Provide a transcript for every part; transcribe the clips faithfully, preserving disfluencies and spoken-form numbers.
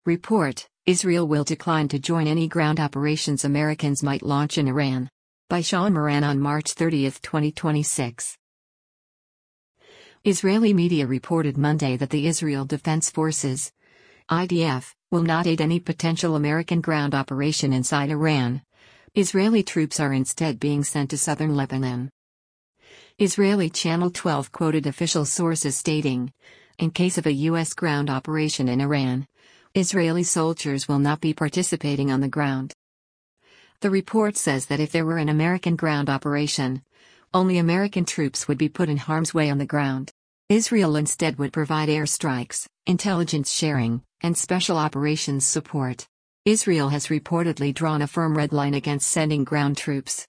Report: Israel will decline to join any ground operations Americans might launch in Iran. By Sean Moran on March thirtieth, twenty twenty-six. Israeli media reported Monday that the Israel Defense Forces, I D F, will not aid any potential American ground operation inside Iran. Israeli troops are instead being sent to southern Lebanon. Israeli Channel twelve quoted official sources stating, in case of a U S ground operation in Iran, Israeli soldiers will not be participating on the ground. The report says that if there were an American ground operation, only American troops would be put in harm's way on the ground. Israel instead would provide airstrikes, intelligence sharing, and special operations support. Israel has reportedly drawn a firm red line against sending ground troops.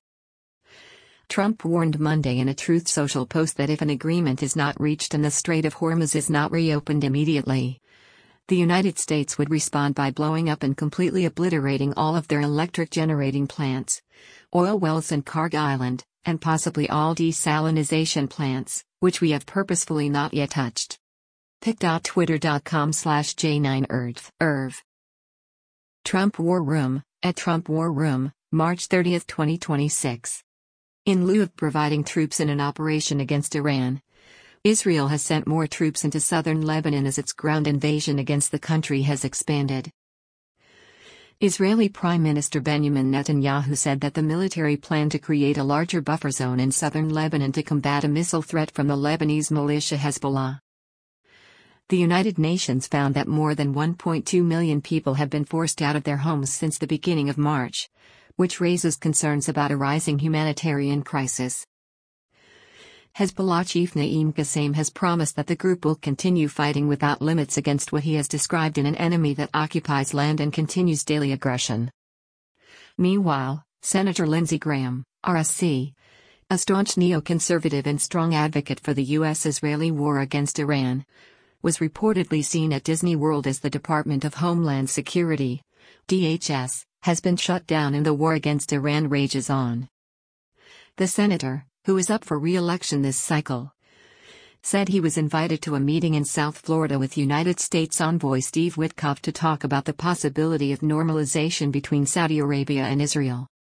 Trump warned Monday in a Truth Social post that if an agreement is not reached and the Strait of Hormuz is not reopened immediately, the United States would respond by blowing up and completely obliterating all of their electric generating plants, oil wells in Kharg Island, and possibly all desalinization plants, which we have purposefully not yet touched. pic.twitter.com slash J9Earth. Irv. Trump War Room, at Trump War Room, March thirtieth, twenty twenty-six. In lieu of providing troops in an operation against Iran, Israel has sent more troops into southern Lebanon as its ground invasion against the country has expanded. Israeli Prime Minister Benjamin Netanyahu said that the military planned to create a larger buffer zone in southern Lebanon to combat a missile threat from the Lebanese militia Hezbollah. The United Nations found that more than one point two million people have been forced out of their homes since the beginning of March, which raises concerns about a rising humanitarian crisis. Hezbollah chief Naim Qassem has promised that the group will continue fighting without limits against what he has described in an enemy that occupies land and continues daily aggression. Meanwhile, Senator Lindsey Graham, R S C, a staunch neoconservative and strong advocate for the U S-Israeli war against Iran, was reportedly seen at Disney World as the Department of Homeland Security, D H S, has been shut down and the war against Iran rages on. The senator, who is up for re-election this cycle, said he was invited to a meeting in South Florida with United States envoy Steve Witkoff to talk about the possibility of normalization between Saudi Arabia and Israel.